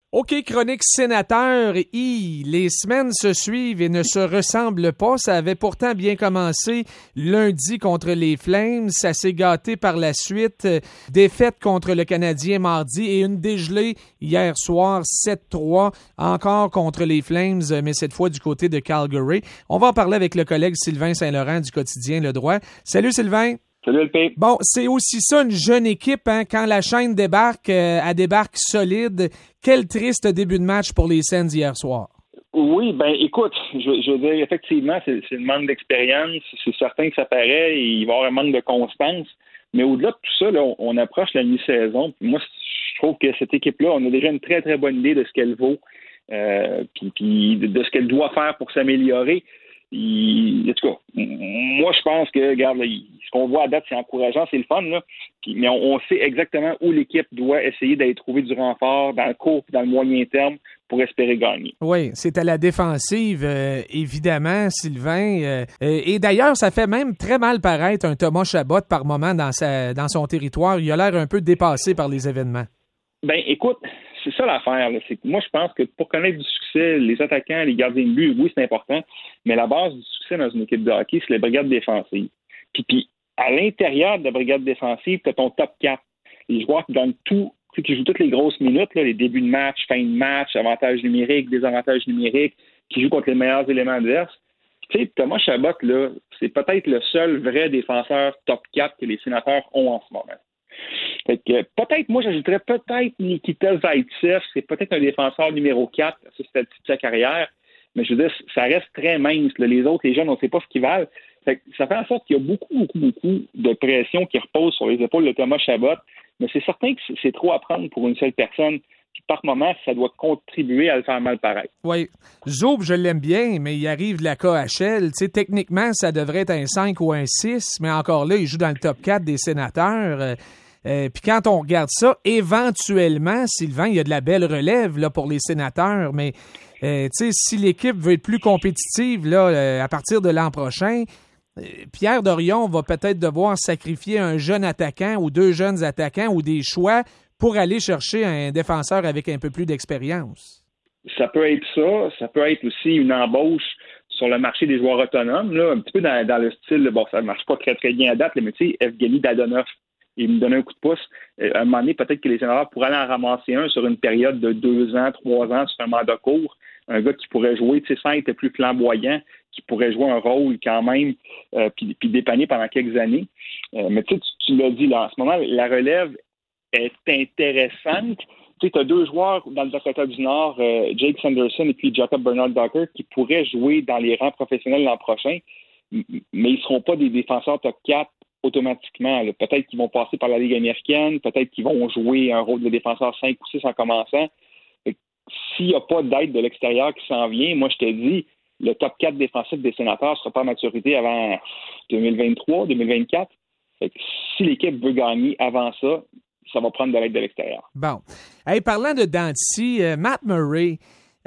OK, chronique sénateur. Les semaines se suivent et ne se ressemblent pas. Ça avait pourtant bien commencé lundi contre les Flames. Ça s'est gâté par la suite. Défaite contre le Canadien mardi et une dégelée hier soir, 7-3, encore contre les Flames, mais cette fois du côté de Calgary. On va en parler avec le collègue Sylvain Saint-Laurent du quotidien Le Droit. Salut Sylvain. Salut LP. Bon, c'est aussi ça une jeune équipe, hein, quand la chaîne débarque, elle débarque solide. Quel triste début de match pour les Sens hier soir. Oui, ben écoute, je veux dire, effectivement, c'est une manque d'expérience. C'est certain que ça paraît, et il va y avoir un manque de constance. Mais au-delà de tout ça, là, on approche la mi-saison. Puis moi, je trouve que cette équipe-là, on a déjà une très, très bonne idée de ce qu'elle vaut, puis de ce qu'elle doit faire pour s'améliorer. En tout cas, moi, je pense que, regarde, là, ce qu'on voit à date, c'est encourageant, c'est le fun, là. Mais on sait exactement où l'équipe doit essayer d'aller trouver du renfort dans le court et dans le moyen terme pour espérer gagner. Oui, c'est à la défensive, évidemment, Sylvain. Et d'ailleurs, ça fait même très mal paraître un Thomas Chabot par moment dans son territoire. Il a l'air un peu dépassé par les événements. Ben, écoute, c'est ça l'affaire, là. C'est que moi, je pense que pour connaître du succès, les attaquants, les gardiens de but, oui, c'est important, mais la base du succès dans une équipe de hockey, c'est les brigades défensives. Puis à l'intérieur de la brigade défensive, tu as ton top 4. Les joueurs qui gagnent tout, qui jouent toutes les grosses minutes, là, les débuts de match, fin de match, avantages numériques, désavantages numériques, qui jouent contre les meilleurs éléments adverses. Tu sais, Thomas Chabot, là, c'est peut-être le seul vrai défenseur top 4 que les Sénateurs ont en ce moment. Fait que peut-être, moi, j'ajouterais peut-être Nikita Zaitsev, c'est peut-être un défenseur numéro 4 à ce stade de sa carrière, mais je veux dire, ça reste très mince. Là. Les autres, les jeunes, on ne sait pas ce qu'ils valent. Fait que ça fait en sorte qu'il y a beaucoup de pression qui repose sur les épaules de Thomas Chabot, mais c'est certain que c'est trop à prendre pour une seule personne. Puis par moment, ça doit contribuer à le faire mal paraître. Oui. Zoub, je l'aime bien, mais il arrive de la KHL. Tu sais, techniquement, ça devrait être un 5 ou un 6, mais encore là, il joue dans le top 4 des sénateurs. Puis quand on regarde ça, éventuellement, Sylvain, il y a de la belle relève là, pour les sénateurs, mais si l'équipe veut être plus compétitive là, à partir de l'an prochain, Pierre Dorion va peut-être devoir sacrifier un jeune attaquant ou deux jeunes attaquants ou des choix pour aller chercher un défenseur avec un peu plus d'expérience. Ça peut être ça. Ça peut être aussi une embauche sur le marché des joueurs autonomes, là, un petit peu dans le style, bon, ça ne marche pas très, très bien à date, là, mais tu sais, Evgeny Dadonov, il me donne un coup de pouce. À un moment donné, peut-être que les sénateurs pourraient aller en ramasser un sur une période de 2 ans, 3 ans, sur un mandat court. Un gars qui pourrait jouer, tu sais, sans être plus flamboyant, qui pourrait jouer un rôle quand même, puis dépanner pendant quelques années. Mais tu l'as dit, là, en ce moment, la relève est intéressante. Tu sais, tu as 2 joueurs dans le Dakota du Nord, Jake Sanderson et puis Jacob Bernard-Docker, qui pourraient jouer dans les rangs professionnels l'an prochain, mais ils ne seront pas des défenseurs top 4 automatiquement. Là. Peut-être qu'ils vont passer par la Ligue américaine, peut-être qu'ils vont jouer un rôle de défenseur 5 ou 6 en commençant. S'il n'y a pas d'aide de l'extérieur qui s'en vient, moi, je te dis, le top 4 défensif des sénateurs ne sera pas à maturité avant 2023, 2024. Fait que si l'équipe veut gagner avant ça, ça va prendre de l'aide de l'extérieur. Bon. Hey, parlant de Danty, Matt Murray,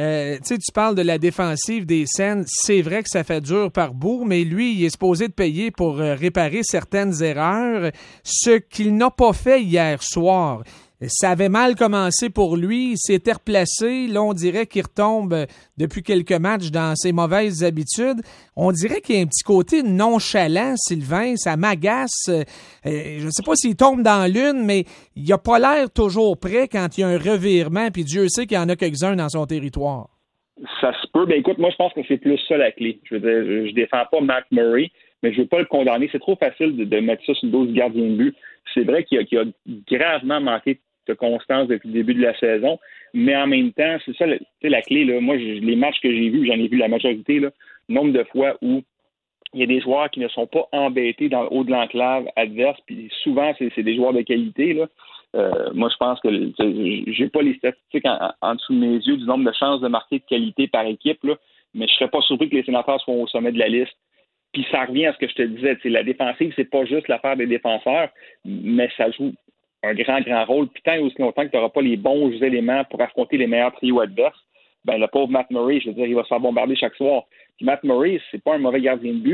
tu parles de la défensive des Sens. C'est vrai que ça fait dur par bout, mais lui, il est supposé de payer pour réparer certaines erreurs, ce qu'il n'a pas fait hier soir. Ça avait mal commencé pour lui, il s'était replacé. Là, on dirait qu'il retombe depuis quelques matchs dans ses mauvaises habitudes. On dirait qu'il y a un petit côté nonchalant, Sylvain, ça m'agace. Je ne sais pas s'il tombe dans l'une, mais il n'a pas l'air toujours prêt quand il y a un revirement, puis Dieu sait qu'il y en a quelques-uns dans son territoire. Ça se peut. Ben écoute, moi, je pense que c'est plus ça la clé. Je veux dire, je défends pas Matt Murray, mais je veux pas le condamner. C'est trop facile de mettre ça sur le dos du gardien de but. C'est vrai qu'il a gravement manqué de constance depuis le début de la saison, mais en même temps, c'est ça la clé. Là. Moi, les matchs que j'ai vus, j'en ai vu la majorité, là, nombre de fois où il y a des joueurs qui ne sont pas embêtés dans le haut de l'enclave adverse, puis souvent, c'est des joueurs de qualité. Là. Moi, je pense que j'ai pas les statistiques en dessous de mes yeux du nombre de chances de marquer de qualité par équipe, là, mais je serais pas surpris que les sénateurs soient au sommet de la liste. Puis ça revient à ce que je te disais, la défensive, c'est pas juste l'affaire des défenseurs, mais ça joue un grand rôle. Puis tant et aussi longtemps que tu n'auras pas les bons éléments pour affronter les meilleurs trios adverses, ben le pauvre Matt Murray, je veux dire, il va se faire bombarder chaque soir. Puis Matt Murray, c'est pas un mauvais gardien de but,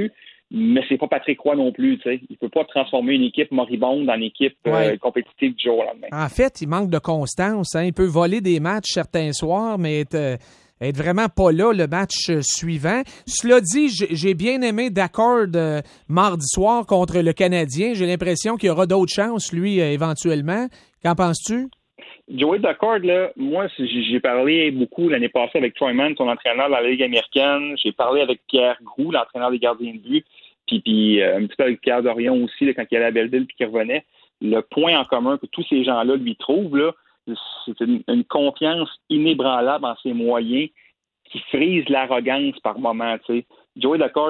mais c'est pas Patrick Roy non plus, tu sais. Il peut pas transformer une équipe moribonde en équipe compétitive du jour au lendemain. En fait, il manque de constance. Hein. Il peut voler des matchs certains soirs, mais être vraiment pas là le match suivant. Cela dit, j'ai bien aimé Daccord mardi soir contre le Canadien. J'ai l'impression qu'il y aura d'autres chances, lui, éventuellement. Qu'en penses-tu? Joey Daccord, là, moi, j'ai parlé beaucoup l'année passée avec Troy Mann, son entraîneur de la Ligue américaine. J'ai parlé avec Pierre Groulx, l'entraîneur des gardiens de but, puis un petit peu avec Pierre Dorion aussi, là, quand il allait à Belleville puis qu'il revenait. Le point en commun que tous ces gens-là lui trouvent, là, c'est une confiance inébranlable en ses moyens qui frise l'arrogance par moment, tu sais. Joey Daccord,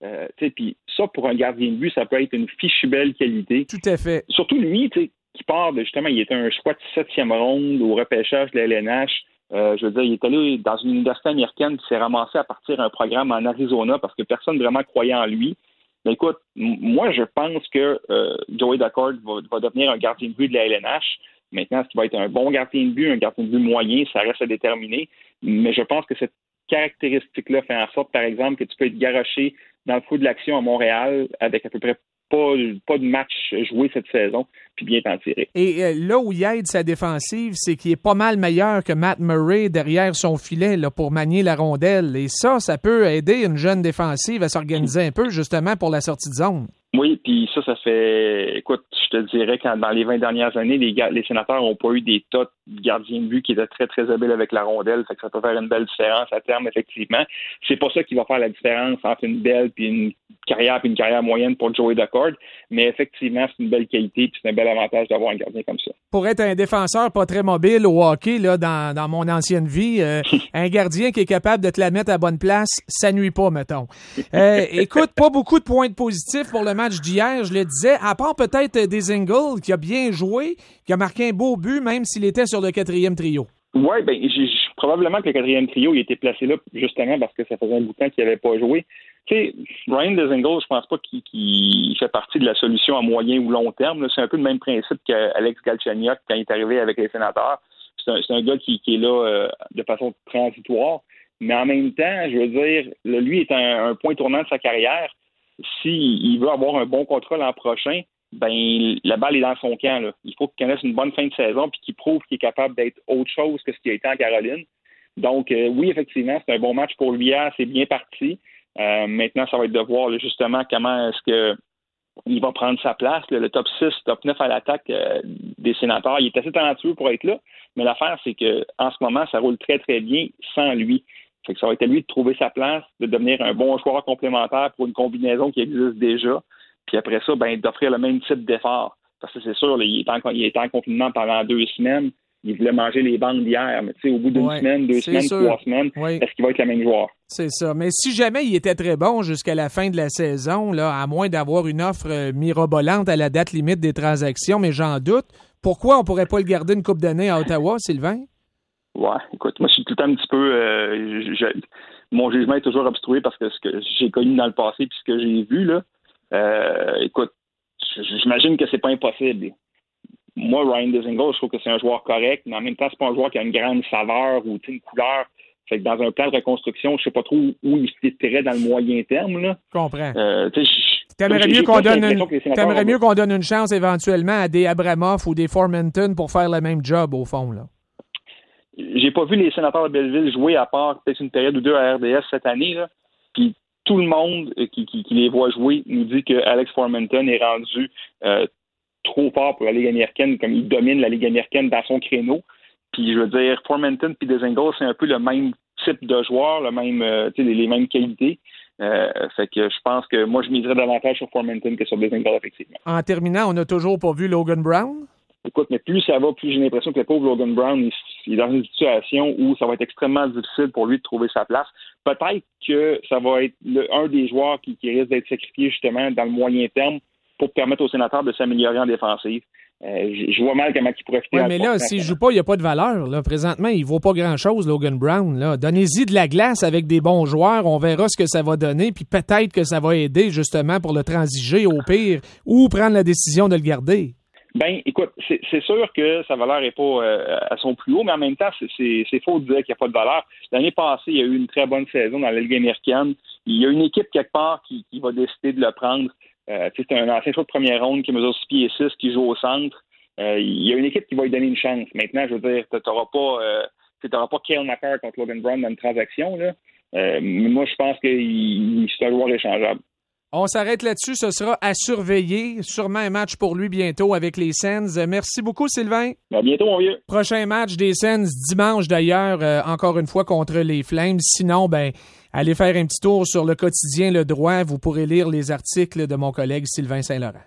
puis ça, pour un gardien de but, ça peut être une fichue belle qualité. Tout à fait. Surtout lui, tu sais, qui part de, justement, il était un choix de 7e ronde au repêchage de la LNH. Je veux dire, il est allé dans une université américaine qui s'est ramassé à partir d'un programme en Arizona parce que personne vraiment croyait en lui. Mais écoute, moi, je pense que Joey Daccord va devenir un gardien de but de la LNH. Maintenant, est-ce qu'il va être un bon gardien de but, un gardien de but moyen, ça reste à déterminer. Mais je pense que cette caractéristique-là fait en sorte, par exemple, que tu peux être garoché dans le feu de l'action à Montréal avec à peu près pas de match joué cette saison, puis bien t'en tirer. Et là où il aide sa défensive, c'est qu'il est pas mal meilleur que Matt Murray derrière son filet là, pour manier la rondelle. Et ça peut aider une jeune défensive à s'organiser un peu, justement, pour la sortie de zone. Oui, puis ça fait... Écoute, je te dirais que dans les 20 dernières années, les Sénateurs n'ont pas eu des tas de gardiens de but qui étaient très, très habiles avec la rondelle. Fait que ça peut faire une belle différence à terme, effectivement. C'est pas ça qui va faire la différence entre une belle puis une carrière moyenne pour Joey Daccord. Mais effectivement, c'est une belle qualité puis c'est un bel avantage d'avoir un gardien comme ça. Pour être un défenseur pas très mobile au hockey, là, dans mon ancienne vie, un gardien qui est capable de te la mettre à bonne place, ça nuit pas, mettons. Écoute, pas beaucoup de points positifs pour le match d'hier, je le disais, à part peut-être Dzingel qui a bien joué, qui a marqué un beau but, même s'il était sur le 4e trio. Oui, probablement que le 4e trio il était placé là justement parce que ça faisait un bout de temps qu'il n'avait pas joué. Tu sais, Ryan Dzingel, je pense pas qu'il fait partie de la solution à moyen ou long terme. Là. C'est un peu le même principe qu'Alex Galchenyuk quand il est arrivé avec les Sénateurs. C'est un gars qui est là de façon transitoire. Mais en même temps, je veux dire, lui est un point tournant de sa carrière. S'il veut avoir un bon contrat l'an prochain, ben la balle est dans son camp. Là. Il faut qu'il connaisse une bonne fin de saison puis qu'il prouve qu'il est capable d'être autre chose que ce qu'il a été en Caroline. Donc, oui, effectivement, c'est un bon match pour lui hier. C'est bien parti. Maintenant, ça va être de voir là, justement comment est-ce que il va prendre sa place. Là, le top 6, top 9 à l'attaque des Sénateurs. Il est assez talentueux pour être là. Mais l'affaire, c'est que en ce moment, ça roule très, très bien sans lui. Fait que ça va être à lui de trouver sa place, de devenir un bon joueur complémentaire pour une combinaison qui existe déjà. Puis après ça, d'offrir le même type d'effort. Parce que c'est sûr, là, il est en confinement pendant 2 semaines. Il voulait manger les bandes d'hier. Mais tu sais, au bout d'une semaine, 2 semaines, 3 semaines, est-ce qu'il va être le même joueur? C'est ça. Mais si jamais il était très bon jusqu'à la fin de la saison, là, à moins d'avoir une offre mirobolante à la date limite des transactions, mais j'en doute, pourquoi on pourrait pas le garder une couple d'années à Ottawa, Sylvain? Ouais, écoute, moi, je suis tout le temps un petit peu... mon jugement est toujours obstrué parce que ce que j'ai connu dans le passé puis ce que j'ai vu, là, écoute, j'imagine que c'est pas impossible. Moi, Ryan Dzingel, je trouve que c'est un joueur correct, mais en même temps, c'est pas un joueur qui a une grande saveur ou une couleur. Fait que dans un plan de reconstruction, je sais pas trop où il se fitterait dans le moyen terme. Là. Je comprends. T'aimerais mieux qu'on donne une chance éventuellement à des Abramoff ou des Formenton pour faire le même job, au fond, là. J'ai pas vu les Sénateurs de Belleville jouer à part peut-être une période ou deux à RDS cette année. Là. Puis tout le monde qui les voit jouer nous dit que Alex Formenton est rendu trop fort pour la Ligue américaine, comme il domine la Ligue américaine dans son créneau. Puis je veux dire, Formenton puis Dzingel, c'est un peu le même type de joueur, le même, les mêmes qualités. Fait que je pense que moi, je miserais davantage sur Formenton que sur Dzingel, effectivement. En terminant, on n'a toujours pas vu Logan Brown? Écoute, mais plus ça va, plus j'ai l'impression que le pauvre Logan Brown il est dans une situation où ça va être extrêmement difficile pour lui de trouver sa place. Peut-être que ça va être un des joueurs qui risque d'être sacrifié justement dans le moyen terme pour permettre aux Sénateurs de s'améliorer en défensive. Je vois mal comment il pourrait fitter. Oui, mais là, s'il ne joue pas, il n'y a pas de valeur. Là. Présentement, il ne vaut pas grand-chose, Logan Brown. Là. Donnez-y de la glace avec des bons joueurs. On verra ce que ça va donner. Puis peut-être que ça va aider justement pour le transiger au pire ou prendre la décision de le garder. Ben, écoute, c'est sûr que sa valeur n'est pas à son plus haut, mais en même temps, c'est faux de dire qu'il n'y a pas de valeur. L'année passée, il y a eu une très bonne saison dans la Ligue américaine. il y a une équipe quelque part qui va décider de le prendre. C'est un ancien choix de première ronde qui mesure 6 pieds 6, qui joue au centre. Il y a une équipe qui va lui donner une chance. Maintenant, je veux dire, tu n'auras pas Cale Makar contre Logan Brown dans une transaction, là. Mais moi, je pense que c'est un joueur échangeable. On s'arrête là-dessus. Ce sera à surveiller. Sûrement un match pour lui bientôt avec les Sens. Merci beaucoup, Sylvain. À bientôt, mon vieux. Prochain match des Sens dimanche, d'ailleurs, encore une fois contre les Flames. Sinon, allez faire un petit tour sur le quotidien Le Droit. Vous pourrez lire les articles de mon collègue Sylvain Saint-Laurent.